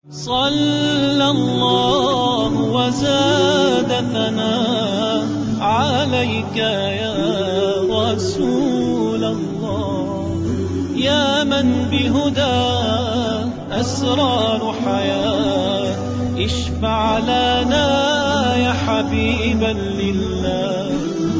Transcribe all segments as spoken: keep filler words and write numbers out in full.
صلى الله وزاد ثناء عليك يا رسول الله، يا من بهدى أسرار حياة، اشفع لنا يا حبيبا لله.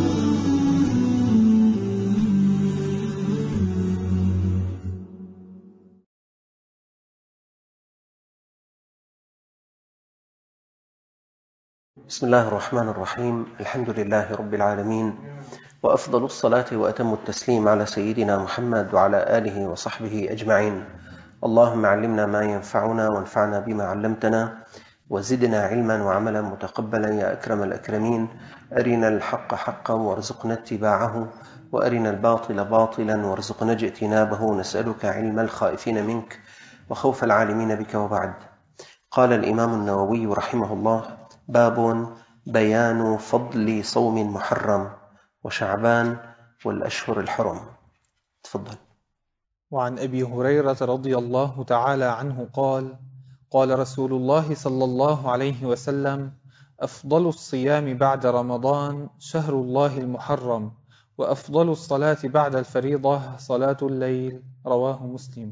بسم الله الرحمن الرحيم. الحمد لله رب العالمين، وأفضل الصلاة وأتم التسليم على سيدنا محمد وعلى آله وصحبه أجمعين. اللهم علمنا ما ينفعنا وانفعنا بما علمتنا، وزدنا علما وعملا متقبلا يا أكرم الأكرمين. أرنا الحق حقا وارزقنا اتباعه، وأرنا الباطل باطلا وارزقنا اجتنابه. نسألك علم الخائفين منك وخوف العالمين بك. وبعد. قال الإمام النووي رحمه الله: باب بيان فضل صوم محرم وشعبان والأشهر الحرم. تفضل. وعن أبي هريرة رضي الله تعالى عنه قال: قال رسول الله صلى الله عليه وسلم: أفضل الصيام بعد رمضان شهر الله المحرم، وأفضل الصلاة بعد الفريضة صلاة الليل. رواه مسلم.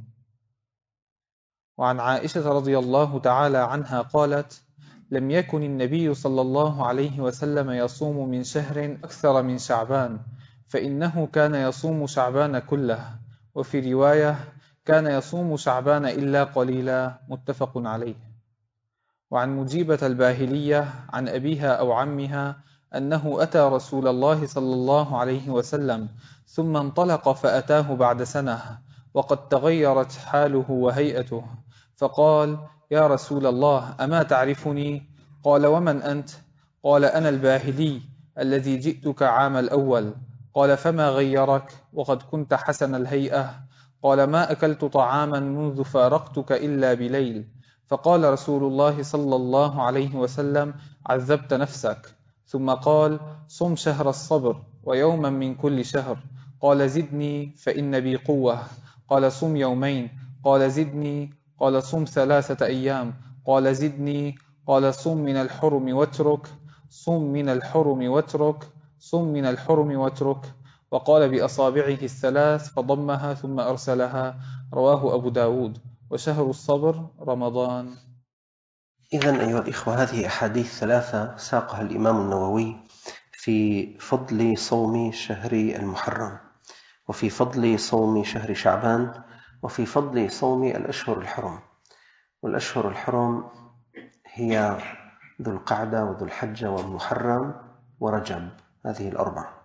وعن عائشة رضي الله تعالى عنها قالت: لم يكن النبي صلى الله عليه وسلم يصوم من شهر أكثر من شعبان، فإنه كان يصوم شعبان كله، وفي رواية: كان يصوم شعبان إلا قليلا. متفق عليه. وعن مجيبة الباهلية عن أبيها أو عمها أنه أتى رسول الله صلى الله عليه وسلم، ثم انطلق فأتاه بعد سنة وقد تغيرت حاله وهيئته، فقال: يا رسول الله، أما تعرفني؟ قال: ومن أنت؟ قال: أنا الباهلي الذي جئتك عام الأول. قال: فما غيرك وقد كنت حسن الهيئة؟ قال: ما أكلت طعاما منذ فارقتك إلا بليل. فقال رسول الله صلى الله عليه وسلم: عذبت نفسك. ثم قال: صم شهر الصبر ويوما من كل شهر. قال: زدني فإن بي قوة. قال: صم يومين. قال: زدني. قال: صم ثلاثة أيام. قال: زدني. قال: صم من الحرم واترك. صم من الحرم واترك. صم من الحرم واترك. وقال بأصابعه الثلاث فضمها ثم أرسلها. رواه أبو داود. وشهر الصبر رمضان. إذن أيها الإخوة، هذه أحاديث ثلاثة ساقها الإمام النووي في فضل صوم شهر المحرم، وفي فضل صوم شهر شعبان، وفي فضل صوم الأشهر الحرم. والأشهر الحرم هي ذو القعدة وذو الحجة والمحرم ورجب، هذه الأربعة.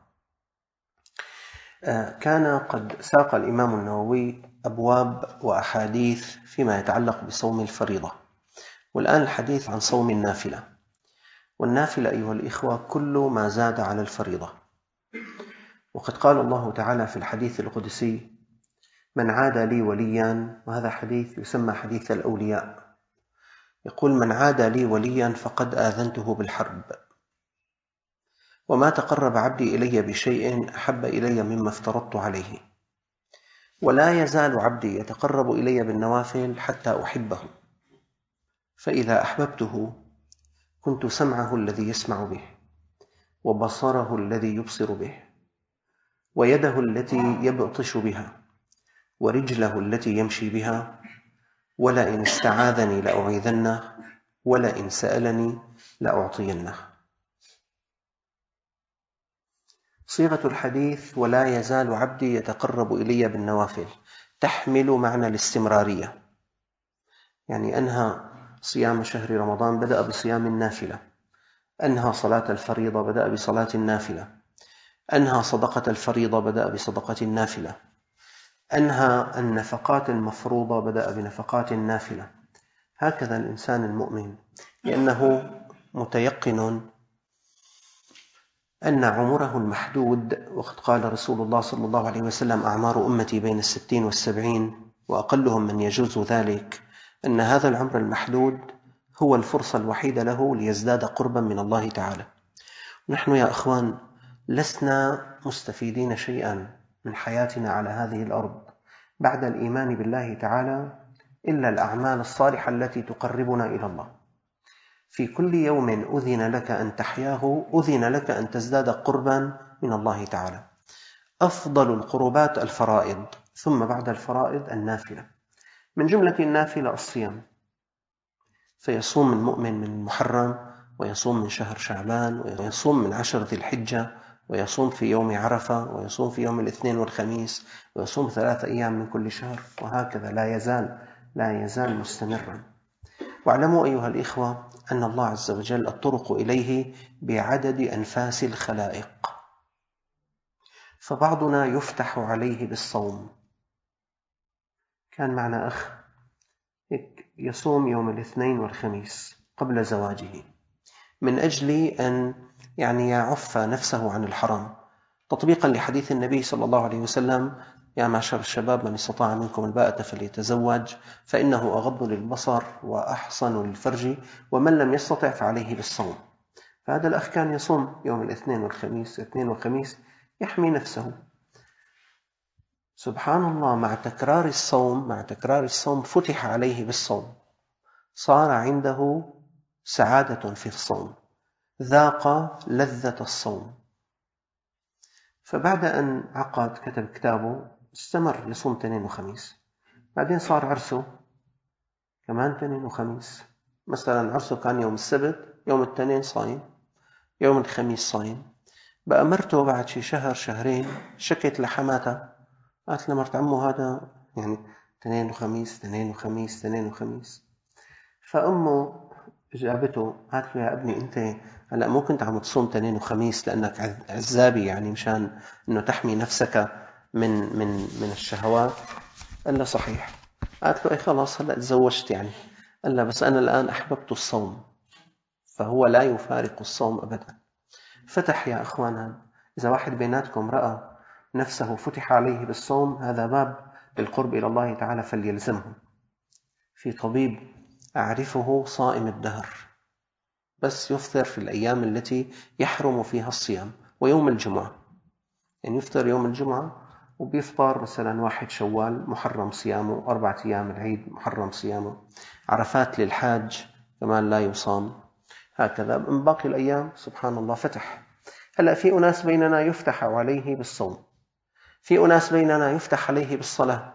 كان قد ساق الإمام النووي أبواب وأحاديث فيما يتعلق بصوم الفريضة، والآن الحديث عن صوم النافلة. والنافلة أيها الإخوة كل ما زاد على الفريضة. وقد قال الله تعالى في الحديث القدسي: من عاد لي وليا، وهذا حديث يسمى حديث الأولياء، يقول: من عاد لي وليا فقد آذنته بالحرب، وما تقرب عبدي إلي بشيء أحب إلي مما افترضت عليه، ولا يزال عبدي يتقرب إلي بالنوافل حتى أحبه، فإذا أحببته كنت سمعه الذي يسمع به، وبصره الذي يبصر به، ويده التي يبطش بها، ورجله التي يمشي بها، ولئن استعاذني لأعيذنه، ولئن سألني لأعطينه. صيغة الحديث ولا يزال عبدي يتقرب إلي بالنوافل تحمل معنى الاستمرارية، يعني أنهى صيام شهر رمضان بدأ بصيام النافلة، أنهى صلاة الفريضة بدأ بصلاة النافلة، أنهى صدقة الفريضة بدأ بصدقة النافلة، أنهى النفقات المفروضة بدأ بنفقات النافلة. هكذا الإنسان المؤمن، لأنه متيقن أن عمره المحدود، وقد قال رسول الله صلى الله عليه وسلم: أعمار أمتي بين الستين والسبعين، وأقلهم من يجوز ذلك، أن هذا العمر المحدود هو الفرصة الوحيدة له ليزداد قربا من الله تعالى. نحن يا أخوان لسنا مستفيدين شيئا من حياتنا على هذه الأرض بعد الإيمان بالله تعالى إلا الأعمال الصالحة التي تقربنا إلى الله. في كل يوم أذن لك أن تحياه أذن لك أن تزداد قربا من الله تعالى. أفضل القربات الفرائض، ثم بعد الفرائض النافلة. من جملة النافلة الصيام، فيصوم المؤمن من محرم، ويصوم من شهر شعبان، ويصوم من عشر ذي الحجة، ويصوم في يوم عرفة، ويصوم في يوم الاثنين والخميس، ويصوم ثلاثة أيام من كل شهر، وهكذا لا يزال لا يزال مستمرا. واعلموا أيها الإخوة أن الله عز وجل الطرق إليه بعدد أنفاس الخلائق، فبعضنا يفتح عليه بالصوم. كان معنا أخ يصوم يوم الاثنين والخميس قبل زواجه من أجل أن يعني يعف نفسه عن الحرام، تطبيقا لحديث النبي صلى الله عليه وسلم: يا معشر الشباب من استطاع منكم الباءة فليتزوج فإنه أغض للبصر وأحصن للفرج ومن لم يستطع فعليه بالصوم. فهذا الأخ كان يصوم يوم الاثنين والخميس الاثنين والخميس يحمي نفسه. سبحان الله، مع تكرار الصوم مع تكرار الصوم فتح عليه بالصوم، صار عنده سعادة في الصوم، ذاق لذة الصوم. فبعد أن عقد كتب كتابه استمر يصوم اثنين وخميس. بعدين صار عرسه كمان اثنين وخميس. مثلا عرسه كان يوم السبت، يوم الاثنين صايم، يوم الخميس صايم. بقى مرته بعد شي شهر شهرين شكت لحماتها، قالت لمرت عمه هذا يعني اثنين وخميس اثنين وخميس اثنين وخميس. فأمه جابته قالت له: يا ابني أنت هلأ مو كنت عم تصوم اثنين وخميس لأنك عزابي، يعني مشان أنه تحمي نفسك من من من الشهوات؟ قال له: صحيح. قالت له: أي خلاص هلأ تزوجت يعني. قال له: بس أنا الآن أحببت الصوم. فهو لا يفارق الصوم أبدا. فتح يا أخوانا، إذا واحد بيناتكم رأى نفسه فتح عليه بالصوم، هذا باب للقرب إلى الله تعالى فليلزمه. في طبيب أعرفه صائم الدهر، بس يفطر في الأيام التي يحرم فيها الصيام، ويوم الجمعة، يعني يفطر يوم الجمعة وبيفطر مثلا واحد شوال محرم صيامه، أربعة أيام العيد محرم صيامه، عرفات للحاج كمان لا يصام، هكذا من باقي الأيام. سبحان الله فتح. هلأ في أناس بيننا يفتح عليه بالصوم، في أناس بيننا يفتح عليه بالصلاة.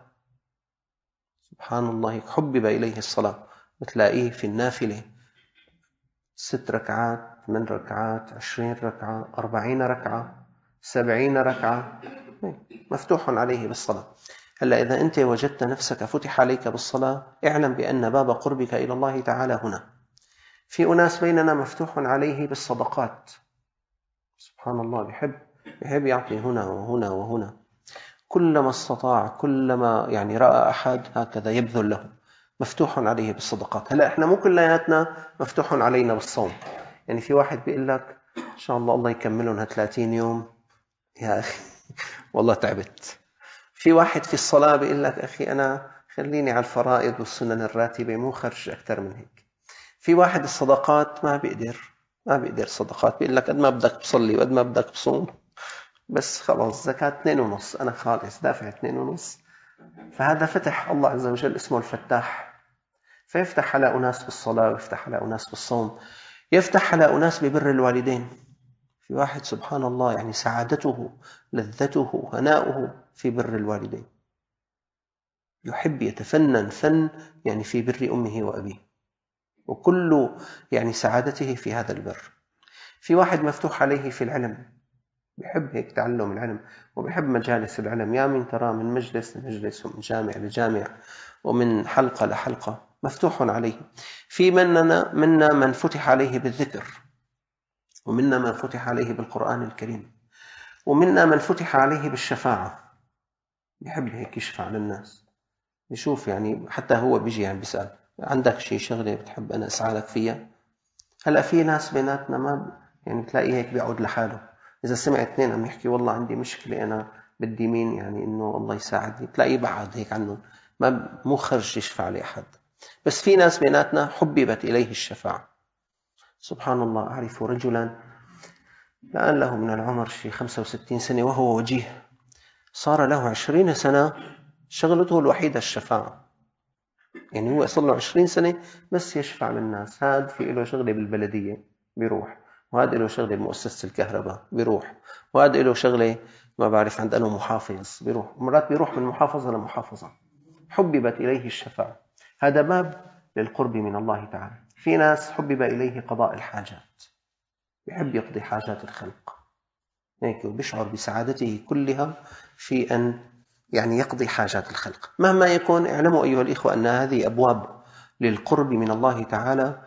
سبحان الله، حبب إليه الصلاة، بتلاقيه في النافلة ست ركعات، من ركعات، عشرين ركعة، أربعين ركعة، سبعين ركعة، مفتوح عليه بالصلاة. هلأ إذا أنت وجدت نفسك فتح عليك بالصلاة، اعلم بأن باب قربك إلى الله تعالى هنا. في أناس بيننا مفتوح عليه بالصدقات. سبحان الله، بيحب بيحب يعطي هنا وهنا وهنا، كلما استطاع، كلما يعني رأى أحد هكذا يبذل له، مفتوح عليه بالصدقات. هلأ إحنا مو كلياتنا مفتوح علينا بالصوم. يعني في واحد بيقول لك إن شاء الله الله يكملهم ثلاثين يوم، يا أخي والله تعبت. في واحد في الصلاة بيقول لك أخي أنا خليني على الفرائض والسنن الراتبة، مو خرج أكثر من هيك. في واحد الصدقات ما بيقدر ما بيقدر صدقات، بيقول لك قد ما بدك تصلي وقد ما بدك تصوم، بس خلاص زكاة اثنين ونص، أنا خالص دافع اثنين ونص. فهذا فتح الله عز وجل، اسمه الفتاح. فيفتح على أناس بالصلاة، ويفتح على أناس بالصوم، يفتح على أناس ببر الوالدين. في واحد سبحان الله يعني سعادته لذته هناؤه في بر الوالدين، يحب يتفنن فن يعني في بر أمه وأبيه، وكل يعني سعادته في هذا البر. في واحد مفتوح عليه في العلم، بيحب هيك تعلم العلم، وبيحب مجالس العلم، يا من ترى من مجلس لمجلس ومن جامع لجامع ومن حلقة لحلقة، مفتوح عليه. في مننا منا من فتح عليه بالذكر، ومنا من فتح عليه بالقرآن الكريم، ومنا من فتح عليه بالشفاعة، بيحب هيك يشفع للناس، يشوف يعني حتى هو بيجي يعني بيسأل عندك شيء شغلة بتحب أنا أسعالك فيها. هلأ في ناس بيناتنا ما يعني تلاقيه هيك بيقعد لحاله، إذا سمع اثنين عم يحكي والله عندي مشكلة أنا بدي مين يعني إنه الله يساعدني، تلاقيه بعد هيك عنه، ما مو خرج يشفع لأحد. بس في ناس بيناتنا حببت إليه الشفاعة. سبحان الله، أعرف رجلا الآن له من العمر شي خمسة وستين سنة وهو وجيه، صار له عشرين سنة شغلته الوحيدة الشفاعة، يعني هو صار له عشرين سنة بس يشفع للناس. هذا في له شغلة بالبلدية بيروح، وهذا له شغلة بمؤسسة الكهرباء بيروح، وهذا له شغلة ما بعرف عند أنه محافظ بيروح، مرات بيروح من محافظة لمحافظة. حببت إليه الشفاعة. هذا باب للقرب من الله تعالى. في ناس حبب إليه قضاء الحاجات، بيحب يقضي حاجات الخلق هيك، وبيشعر بسعادته كلها في أن يعني يقضي حاجات الخلق. مهما يكون، اعلموا أيها الإخوة أن هذه أبواب للقرب من الله تعالى،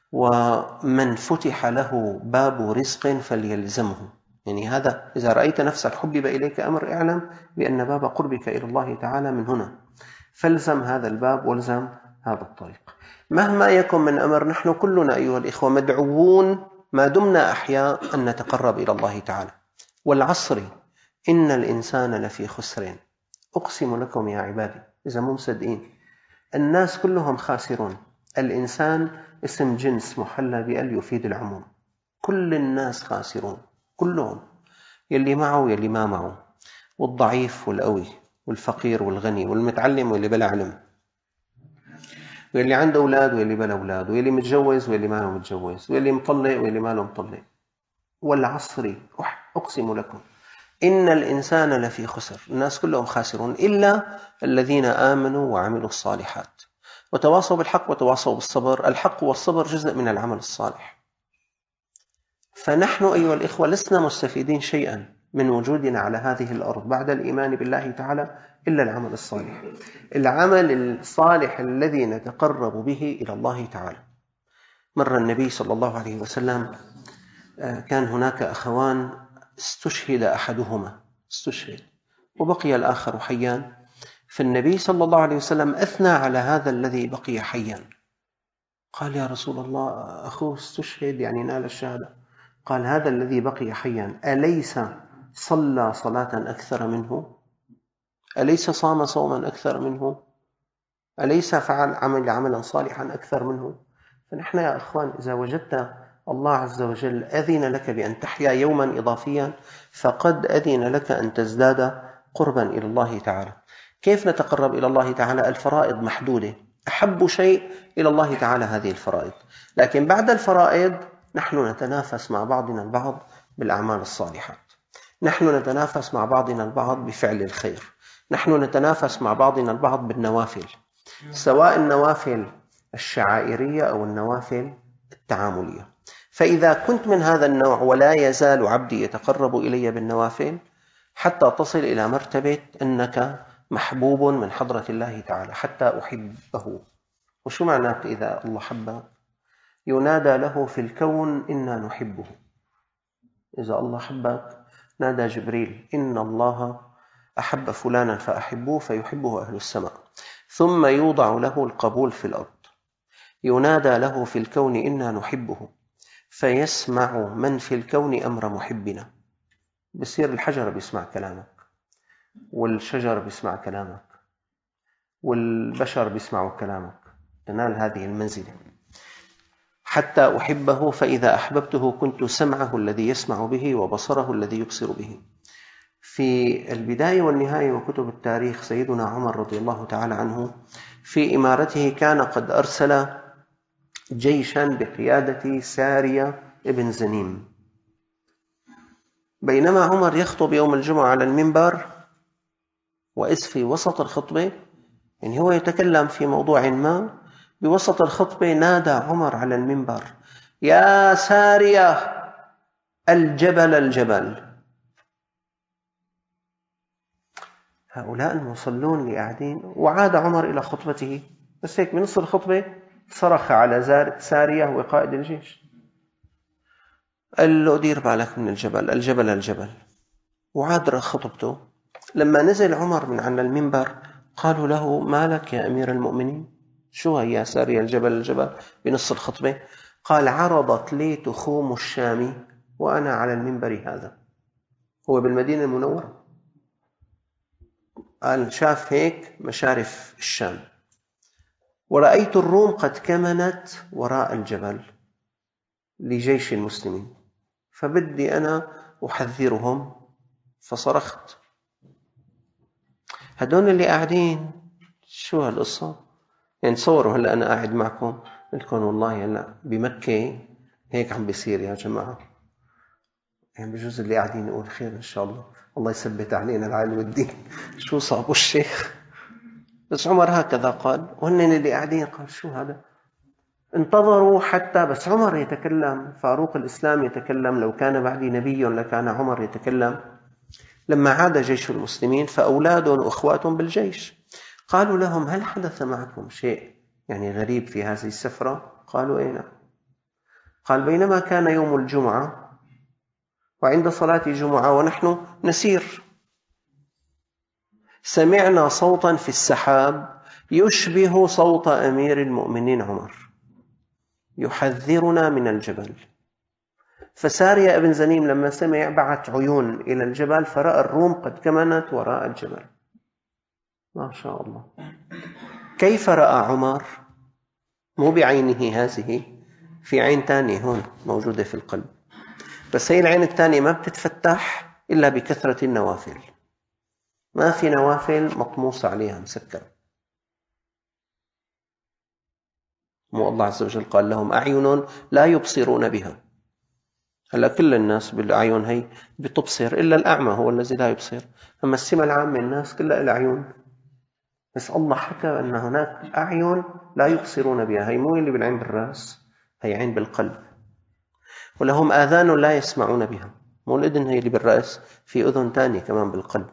ومن فتح له باب رزق فليلزمه. يعني هذا إذا رأيت نفسك حبب إليك أمر، اعلم بأن باب قربك إلى الله تعالى من هنا، فالزم هذا الباب والزم هذا الطريق. مهما يكن من أمر، نحن كلنا أيها الإخوة مدعوون ما دمنا أحياء أن نتقرب إلى الله تعالى. والعصر إن الإنسان لفي خسر. أقسم لكم يا عبادي، إذا مو مصدقين، الناس كلهم خاسرون. الإنسان اسم جنس محلى بأل يفيد العموم. كل الناس خاسرون، كلهم، يلي معه ويلي ما معه، والضعيف والقوي، والفقير والغني، والمتعلم واللي بلا علم، واللي عنده أولاد واللي بلا أولاد، واللي متجوز واللي ما له متجوز، واللي مطلق واللي ما له مطلق. والعصر أقسم لكم إن الإنسان لفي خسر. الناس كلهم خاسرون إلا الذين آمنوا وعملوا الصالحات وتواصوا بالحق وتواصوا بالصبر. الحق والصبر جزء من العمل الصالح. فنحن أيها الإخوة لسنا مستفيدين شيئا من وجودنا على هذه الأرض بعد الإيمان بالله تعالى إلا العمل الصالح، العمل الصالح الذي نتقرب به إلى الله تعالى. مر النبي صلى الله عليه وسلم، كان هناك أخوان استشهد أحدهما، استشهد وبقي الآخر حيان. فالنبي صلى الله عليه وسلم أثنى على هذا الذي بقي حيان. قال: يا رسول الله، أخوه استشهد يعني نال الشهادة. قال: هذا الذي بقي حيان أليس صلى صلاة أكثر منه؟ أليس صام صوما أكثر منه؟ أليس فعل عمل عملا صالحا أكثر منه؟ فنحن يا أخوان إذا وجدت الله عز وجل أذن لك بأن تحيا يوما إضافيا، فقد أذن لك أن تزداد قربا إلى الله تعالى. كيف نتقرب إلى الله تعالى؟ الفرائض محدودة، أحب شيء إلى الله تعالى هذه الفرائض. لكن بعد الفرائض نحن نتنافس مع بعضنا البعض بالأعمال الصالحات، نحن نتنافس مع بعضنا البعض بفعل الخير، نحن نتنافس مع بعضنا البعض بالنوافل، سواء النوافل الشعائرية أو النوافل التعاملية. فإذا كنت من هذا النوع ولا يزال عبدي يتقرب إلي بالنوافل حتى تصل إلى مرتبة أنك محبوب من حضرة الله تعالى حتى أحبه. وشو معناته إذا الله حبه؟ ينادى له في الكون: إنا نحبه. إذا الله حبك نادى جبريل: إن الله أحب فلانا فأحبوه فيحبه أهل السماء. ثم يوضع له القبول في الأرض، ينادى له في الكون: إنا نحبه، فيسمع من في الكون أمر محبنا. بصير الحجر بيسمع كلامك، والشجر بيسمع كلامك، والبشر بيسمعوا كلامك، تنال هذه المنزلة. حتى أحبه، فإذا أحببته كنت سمعه الذي يسمع به وبصره الذي يبصر به. في البداية والنهاية وكتب التاريخ، سيدنا عمر رضي الله تعالى عنه في إمارته كان قد أرسل جيشا بقيادة سارية ابن زنيم. بينما عمر يخطب يوم الجمعة على المنبر، وإذ في وسط الخطبة، يعني هو يتكلم في موضوع ما، بوسط الخطبة نادى عمر على المنبر: يا سارية، الجبل الجبل. هؤلاء المصلون اللي قاعدين، وعاد عمر إلى خطبته، بس هيك بنص الخطبة صرخ على سارية وقائد الجيش، قال له: دير بالك من الجبل، الجبل الجبل. وعاد خطبته. لما نزل عمر من عن المنبر قالوا له: ما لك يا أمير المؤمنين؟ شو هي سارية الجبل الجبل بنص الخطبة؟ قال: عرضت لي تخوم الشام وأنا على المنبر هذا. هو بالمدينة المنورة، قال شاف هيك مشارف الشام، ورأيت الروم قد كمنت وراء الجبل لجيش المسلمين، فبدي أنا أحذرهم، فصرخت. هدول اللي قاعدين شو هالقصة؟ يعني تصوروا هلأ أنا قاعد معكم لكم والله هلأ بمكة هيك عم بيصير يا جماعة، يعني بجوز اللي قاعدين يقول خير إن شاء الله، الله يثبت علينا العلم والدين. شو صابوا الشيخ؟ بس عمر هكذا قال، وهن اللي قاعدين قال شو هذا؟ انتظروا حتى بس عمر يتكلم، فاروق الإسلام يتكلم، لو كان بعدي نبي لكان عمر يتكلم. لما عاد جيش المسلمين فأولاد وأخواتهم بالجيش قالوا لهم هل حدث معكم شيء يعني غريب في هذه السفرة؟ قالوا أين؟ قال بينما كان يوم الجمعة وعند صلاة الجمعة ونحن نسير سمعنا صوتا في السحاب يشبه صوت أمير المؤمنين عمر يحذرنا من الجبل. فسارية ابن زنيم لما سمع بعت عيون إلى الجبل فرأى الروم قد كمنت وراء الجبل. ما شاء الله. كيف رأى عمر؟ مو بعينه هذه، في عين تانية هون موجودة في القلب، بس هي العين التانية ما بتتفتح إلا بكثرة النوافل. ما في نوافل مطموسة عليها مسكرة. مو الله عز وجل قال لهم أعين لا يبصرون بها. هلا كل الناس بالأعين هي بتبصر إلا الأعمى هو الذي لا يبصر، أما السمة العامة الناس كلها العيون، بس الله حكى أن هناك أعين لا يبصرون بها. هي مو اللي بالعين بالرأس، هي عين بالقلب. ولهم آذان لا يسمعون بها، مو الإذن هي اللي بالرأس، في أذن تانية كمان بالقلب.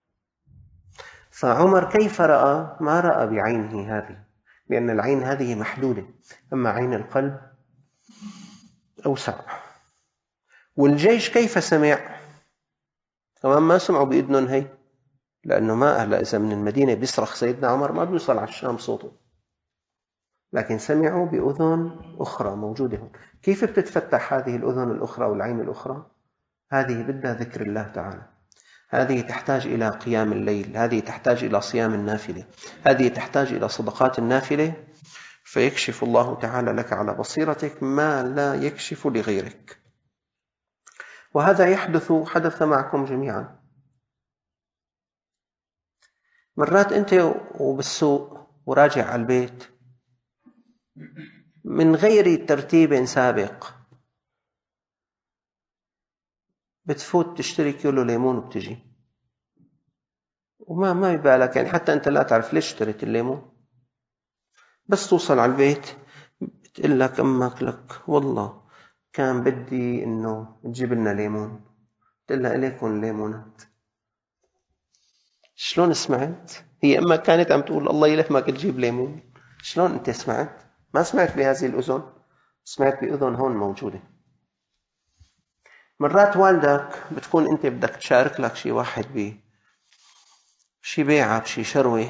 فعمر كيف رأى؟ ما رأى بعينه هذه، لأن العين هذه محدودة، أما عين القلب أوسع. والجيش كيف سمع؟ كمان ما سمعوا بإذنهم هي، لأنه ما أهلا إذا من المدينة بيصرخ سيدنا عمر ما بيوصل على الشام صوته، لكن سمعوا بأذن أخرى موجودة هون. كيف بتتفتح هذه الأذن الأخرى والعين الأخرى؟ هذه بدها ذكر الله تعالى، هذه تحتاج إلى قيام الليل، هذه تحتاج إلى صيام النافلة، هذه تحتاج إلى صدقات النافلة، فيكشف الله تعالى لك على بصيرتك ما لا يكشف لغيرك. وهذا يحدث حدث معكم جميعا. مرات أنت وبالسوق وراجع على البيت من غير ترتيب سابق بتفوت تشتري كيلو ليمون وبتجي وما ما يبالك، يعني حتى أنت لا تعرف ليش اشتريت الليمون، بس توصل على البيت بتقول لك أمك لك والله كان بدي إنه تجيب لنا ليمون، تقول لها إليكم ليمونات. شلون سمعت؟ هي أمك كانت عم تقول الله يلهمك تجيب ليمون، شلون أنت سمعت؟ ما سمعت بهذه الأذن، سمعت بأذن هون موجودة. مرات والدك بتكون أنت بدك تشارك لك شي واحد بي شي بيعة بشي شروي،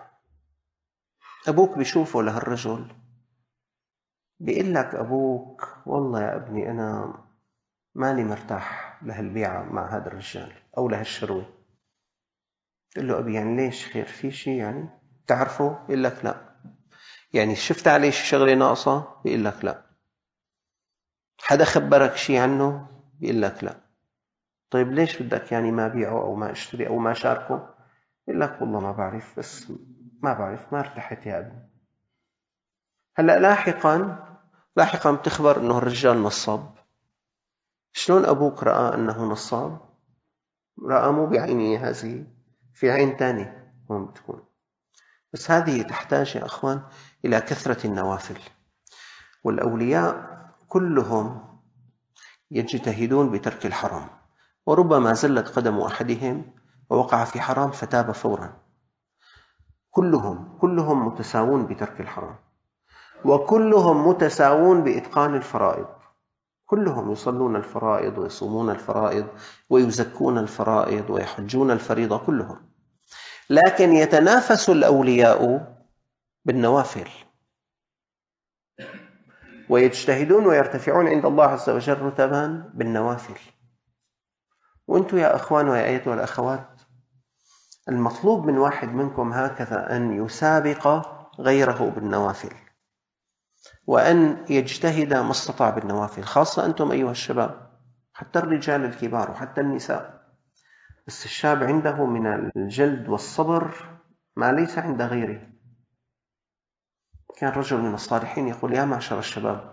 أبوك بيشوفه لهالرجل بيقول لك أبوك والله يا ابني أنا مالي مرتاح لهالبيعة مع هذا الرجال أو لهالشروي. تقول له أبي يعني ليش؟ خير في شي يعني تعرفه؟ يقول لك لا. يعني شفت عليه شي شغلة ناقصة؟ بيقول لك لا. حدا خبرك شي عنه؟ بيقول لك لا. طيب ليش بدك يعني ما بيعه أو ما اشتري أو ما شاركه؟ يقول لك والله ما بعرف، بس ما بعرف ما ارتحت يا ابني. هلأ لاحقا لاحقا بتخبر أنه الرجال نصاب. شلون أبوك رأى أنه نصاب؟ رأى مو بعينه هذه، في عين تانية هون بتكون. بس هذه تحتاج يا أخوان إلى كثرة النوافل. والأولياء كلهم يجتهدون بترك الحرام، وربما زلت قدم أحدهم ووقع في حرام فتاب فورا. كلهم كلهم متساوون بترك الحرام، وكلهم متساوون بإتقان الفرائض. كلهم يصلون الفرائض ويصومون الفرائض ويزكون الفرائض ويحجون الفريضة كلهم، لكن يتنافس الأولياء بالنوافل ويجتهدون ويرتفعون عند الله عز وجل رتبا بالنوافل. وأنتم يا أخوان ويا أيتها الأخوات المطلوب من واحد منكم هكذا أن يسابق غيره بالنوافل، وأن يجتهد ما استطاع بالنوافل، خاصة أنتم أيها الشباب، حتى الرجال الكبار وحتى النساء. بس الشاب عنده من الجلد والصبر ما ليس عند غيره. كان رجل من الصالحين يقول: يا معشر الشباب،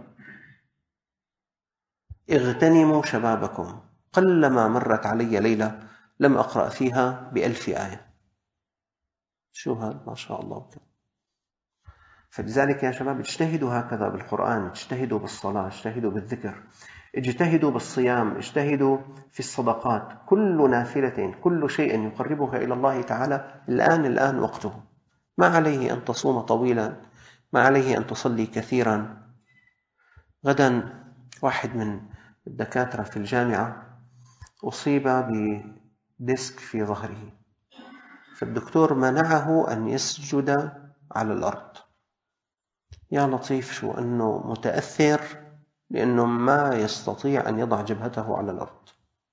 اغتنموا شبابكم، قلما مرت علي ليلة لم أقرأ فيها بألف آية. شو هذا؟ ما شاء الله. فلذلك يا شباب اجتهدوا هكذا بالقرآن، اجتهدوا بالصلاة، اجتهدوا بالذكر، اجتهدوا بالصيام، اجتهدوا في الصدقات. كل نافلة، كل شيء يقربك إلى الله تعالى الآن الآن وقته. ما عليه أن تصوم طويلا، ما عليه أن تصلي كثيرا. غدا واحد من الدكاترة في الجامعة أصيب بديسك في ظهره، فالدكتور منعه أن يسجد على الأرض. يا لطيف، شو أنه متأثر لأنه ما يستطيع أن يضع جبهته على الأرض.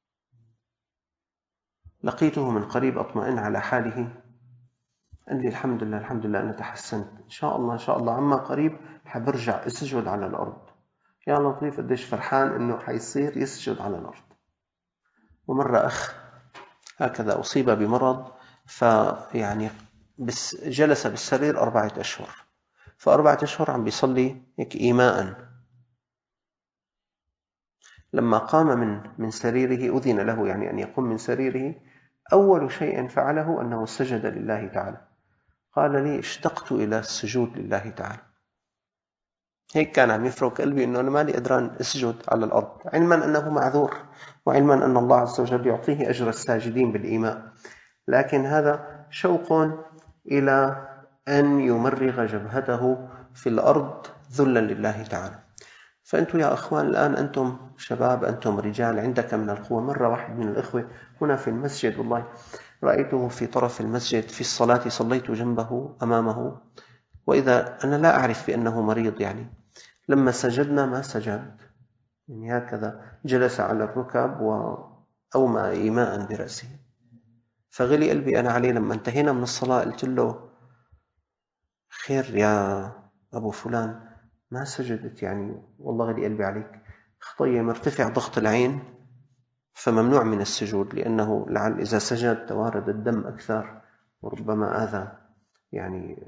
لقيته من قريب أطمئن على حاله، قال لي: الحمد لله الحمد لله أنا تحسنت، إن شاء الله إن شاء الله عما قريب حبرجع أسجد على الأرض. يا لطيف قديش فرحان أنه حيصير يسجد على الأرض. ومرة أخ هكذا أصيب بمرض، فيعني بس جلس بالسرير أربعة أشهر، فأربعة أشهر عم بيصلي هيك إيماء. لما قام من من سريره، أذن له يعني أن يقوم من سريره، أول شيء فعله أنه سجد لله تعالى. قال لي: اشتقت إلى السجود لله تعالى. هيك كان عم يفرق قلبي أنه أنا مالي قدران أسجد على الأرض، علما أنه معذور، وعلما أن الله عز وجل يعطيه أجر الساجدين بالإيماء، لكن هذا شوق إلى أن يمرغ جبهته في الأرض ذلا لله تعالى. فأنتم يا أخوان الآن أنتم شباب، أنتم رجال، عندك من القوة. مرة واحد من الإخوة هنا في المسجد، والله رأيته في طرف المسجد في الصلاة، صليت جنبه أمامه، وإذا أنا لا أعرف بأنه مريض، يعني لما سجدنا ما سجد، يعني هكذا جلس على الركب وأومأ إيماء برأسه. فغلي قلبي أنا عليه. لما انتهينا من الصلاة قلت له: خير يا أبو فلان، ما سجدت؟ يعني والله غلي قلبي عليك. خطية مرتفع ضغط العين فممنوع من السجود، لأنه لعل إذا سجد توارد الدم أكثر وربما آذى يعني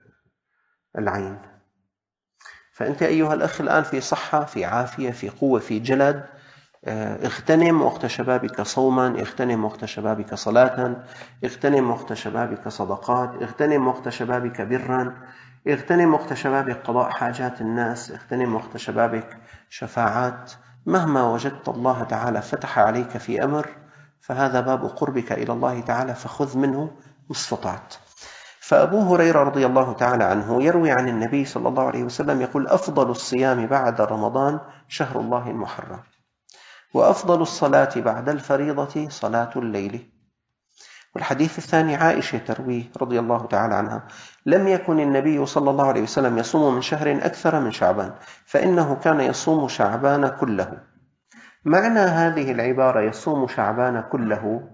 العين. فأنت أيها الأخ الآن في صحة، في عافية، في قوة، في جلد. اغتنم وقت شبابك صوما، اغتنم وقت شبابك صلاة، اغتنم وقت شبابك صدقات، اغتنم وقت شبابك برا، اغتنم وقت شبابك قضاء حاجات الناس، اغتنم وقت شبابك شفاعات. مهما وجدت الله تعالى فتح عليك في أمر، فهذا باب قربك إلى الله تعالى، فخذ منه ما استطعت. فأبو هريرة رضي الله تعالى عنه يروي عن النبي صلى الله عليه وسلم يقول: أفضل الصيام بعد رمضان شهر الله المحرم، وأفضل الصلاة بعد الفريضة صلاة الليل. والحديث الثاني عائشة ترويه رضي الله تعالى عنها: لم يكن النبي صلى الله عليه وسلم يصوم من شهر أكثر من شعبان، فإنه كان يصوم شعبان كله. معنى هذه العبارة يصوم شعبان كله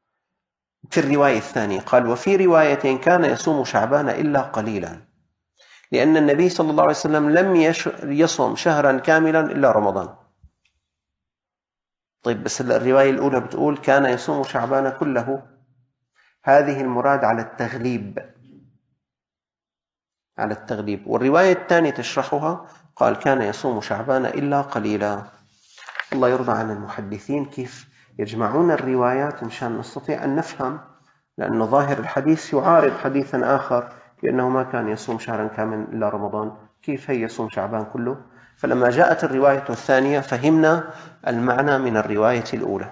في الرواية الثانية قال: وفي رواية كان يصوم شعبان إلا قليلا، لأن النبي صلى الله عليه وسلم لم يصوم شهرا كاملا إلا رمضان. طيب بس الرواية الأولى بتقول كان يصوم شعبان كله، هذه المراد على التغليب، على التغليب. والرواية الثانية تشرحها قال كان يصوم شعبان إلا قليلا. الله يرضى عن المحدثين كيف يجمعون الروايات مشان نستطيع أن نفهم، لأن ظاهر الحديث يعارض حديثا آخر بأنه ما كان يصوم شهرا كاملا إلا رمضان، كيف هي يصوم شعبان كله؟ فلما جاءت الرواية الثانية فهمنا المعنى من الرواية الأولى.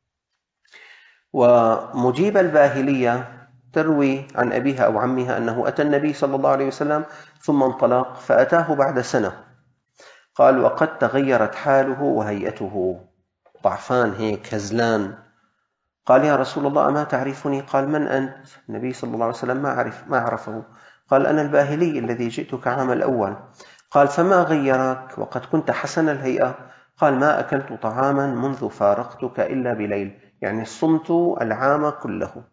ومجيب الباهلية تروي عن أبيها أو عمها أنه أتى النبي صلى الله عليه وسلم ثم انطلق، فأتاه بعد سنة. قال: وقد تغيرت حاله وهيئته، ضعفان هيك هزلان. قال: يا رسول الله أما تعرفني؟ قال: من أنت؟ النبي صلى الله عليه وسلم ما عرف ما عرفه. قال: أنا الباهلي الذي جئتك عام الأول. قال: فما غيرك وقد كنت حسن الهيئة؟ قال: ما أكلت طعاما منذ فارقتك إلا بليل، يعني صمت العام كله.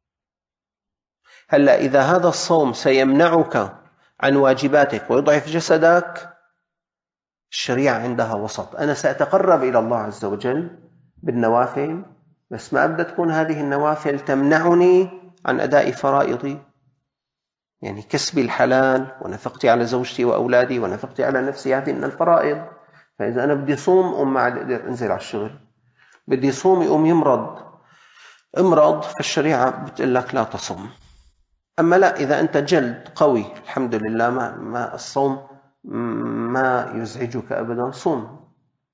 هلأ إذا هذا الصوم سيمنعك عن واجباتك ويضعف جسدك، الشريعة عندها وسط. أنا سأتقرب إلى الله عز وجل بالنوافل، بس ما أبدأ تكون هذه النوافل تمنعني عن أداء فرائضي. يعني كسبي الحلال ونفقتي على زوجتي وأولادي ونفقتي على نفسي، هذه من الفرائض. فإذا أنا بدي صوم أم ما عاد أقدر أنزل على الشغل، بدي صوم يقوم يمرض امرض، فالشريعة بتقول لك لا تصوم. أما لا، إذا أنت جلد قوي الحمد لله ما, ما الصوم ما يزعجك أبدا، صوم.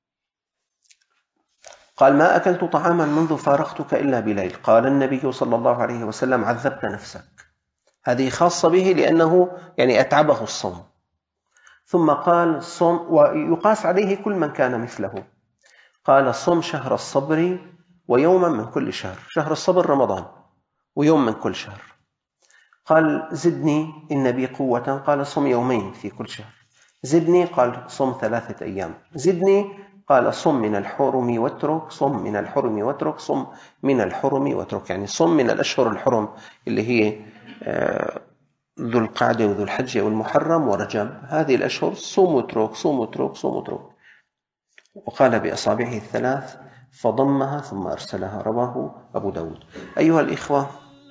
قال ما أكلت طعاما منذ فارقتك إلا بليل. قال النبي صلى الله عليه وسلم عذبت نفسك. هذه خاصة به لأنه يعني أتعبه الصوم. ثم قال صوم، ويقاس عليه كل من كان مثله. قال صم شهر الصبر ويوما من كل شهر. شهر الصبر رمضان، ويوم من كل شهر. قال زدني إن بي قوة. قال صم يومين في كل شهر. زدني قال صم ثلاثة أيام. زدني قال صم من الحرم واترك، صم من الحرم واترك، صم من الحرم واترك. يعني صم من الأشهر الحرم اللي هي ذو القعدة وذو الحجة والمحرم ورجب، هذه الأشهر صوم واترك صوم واترك صوم واترك. وقال بأصابعه الثلاث فضمها ثم أرسلها، رواه أبو داود. أيها الإخوة،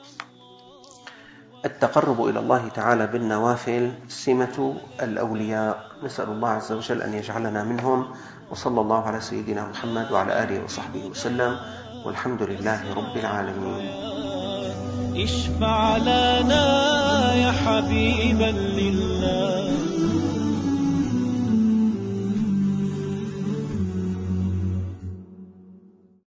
التقرب إلى الله تعالى بالنوافل سمة الأولياء، نسأل الله عز وجل أن يجعلنا منهم. وصلى الله على سيدنا محمد وعلى آله وصحبه وسلم، والحمد لله رب العالمين. اشفع لنا يا حبيبا لله.